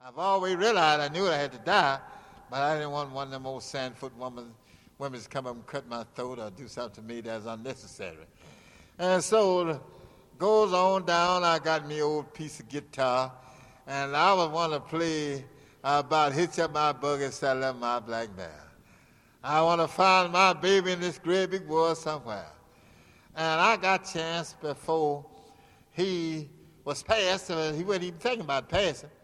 I've always realized I knew I had to die, but I didn't want one of them old sandfoot women to come up and cut my throat or do something to me that's unnecessary. And so goes on down. I got me old piece of guitar, and I would want to play about hitch up my buggy, saddle up my black bear. I want to find my baby in this great big world somewhere. And I got a chance before he was passed. He wasn't even thinking about passing.